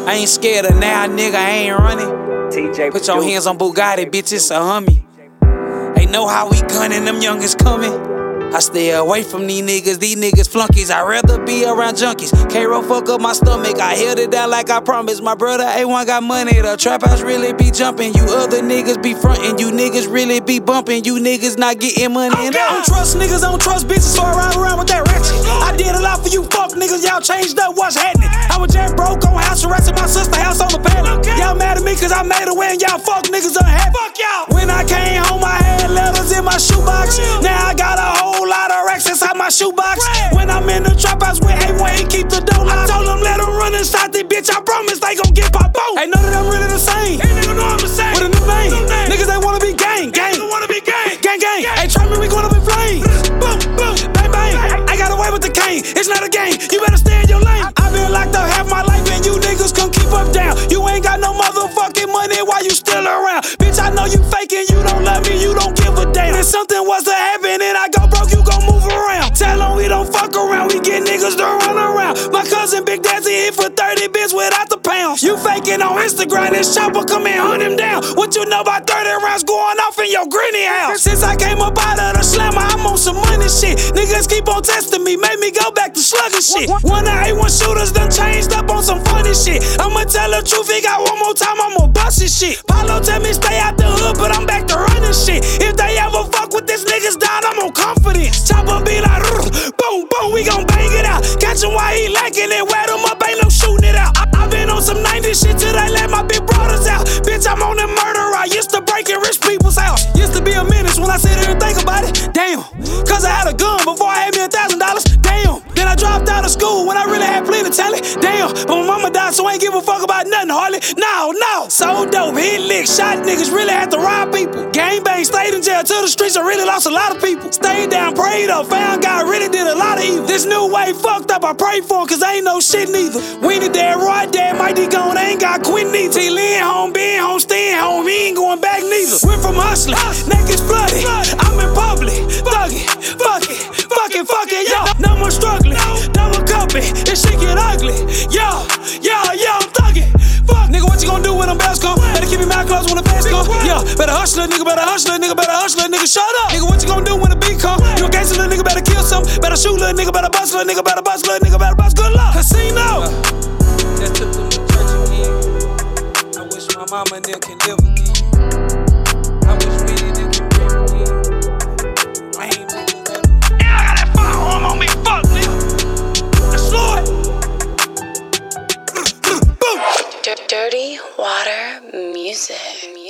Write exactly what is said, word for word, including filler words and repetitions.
I ain't scared of now, nigga, I ain't running. T J Put your hands on Bugatti, bitch, it's a Hummy. Ain't know how we gunning, them youngins coming. I stay away from these niggas, these niggas flunkies. I'd rather be around junkies. K-Roll fuck up my stomach, I held it down like I promised. My brother A one got money, the trap house really be jumping. You other niggas be frontin', you niggas really be bumping. You niggas not getting money. Okay. I don't trust niggas, I don't trust bitches, so I ride around with that ratchet. I did a lot for you fuck niggas, y'all changed up, what's happening? I was just broke on house arrest at my sister's house on the paddock. Okay. Y'all mad at me cause I made a way and y'all fuck niggas unhappy. Fuck y'all. When I came home, I had letters in my shoebox. Real. Now I got a whole lot of racks inside my shoebox. Right. When I'm in the trap house with A one, he keep the door locked. I told them let them run inside the bitch, I promise they gon' get pop out. Ain't none of them really the same. Ain't nigga know I'm the same. With a new name. New name. Niggas they wanna be gang, gang. Niggas wanna be gang, gang, gang. gang. Hey, try me, we going up in flames. Boom, boom, bang, bang. I got away with the cane. It's not a game. You better stay in your lane. I been locked up half my life and you niggas come keep up down. You ain't got no motherfucking money while you still around. Bitch, I know you faking. You don't love me. You don't give a damn. If something was to happen and I go broke, you gon' move around. Tell them we don't fuck around. We get niggas to run around. My cousin Big Daddy hit for thirty bits without the pounds. You faking on Instagram. This chopper come and hunt him down. What you know about thirty rounds going off in your granny house? Since I came up out of the slammer, I'm on some money shit. Niggas keep on testing me, made me go back to slugging shit. One of A one shooters done changed up on some funny shit. I'ma tell the truth, he got one more time, I'ma bust his shit. Paulo tell me stay out the hood, but I'm back to running shit. If they ever fuck with this niggas down, I'm on confidence. Chopper be like, boom, boom, we gon' bang it out. Catch him while he lacking and wet him up, ain't no shooting it out. I, I been on some nineties shit till they let my big brothers out. Bitch, I'm on the murder, I used to break in rich people's house. Used to be a menace when I sit here and think about it. Damn, cause I had a gun before I had me a thousand dollars. Damn, then I dropped out of school when I really had plenty to tell it. Damn, but my mama died, so I ain't give a fuck about nothing hardly. No, no, so dope, hit lick, shot niggas, really had to rob people. Gang bang, stayed in jail till the streets, I really lost a lot of people. Stayed down, prayed up, found God, really did a lot of evil. This new way fucked up, I pray for him, cause ain't no shit neither. Weenie dead, Roy dead, Mighty gone, ain't got quit neither. T. Lynn home, been home, staying home, he ain't going back neither. Went from hustling, neck is bloody, I'm in public, thuggin', fuckin', fuckin', fuckin', yo. No more struggling, double cupping, this shit get ugly, yo, yo, yo, I'm thuggin'. Fuck, nigga, what you gonna do when them bells come? Better keep your mouth closed when the fans come. Yeah, better hustle, nigga, better hustle, nigga, better hustle, nigga, shut up. Nigga, what you gonna do when the beat come? You a gangster, little nigga, better kill some. Better shoot, little nigga, better bust, little nigga, better bust, little nigga, better bust. Good luck. Casino. Just took them to church again. I wish my mama and them can live again. I wish we didn't can live again. Lame niggas that. And I got that firearm on me, fuck, nigga. That's Lord. Boom. Dirty Water Music.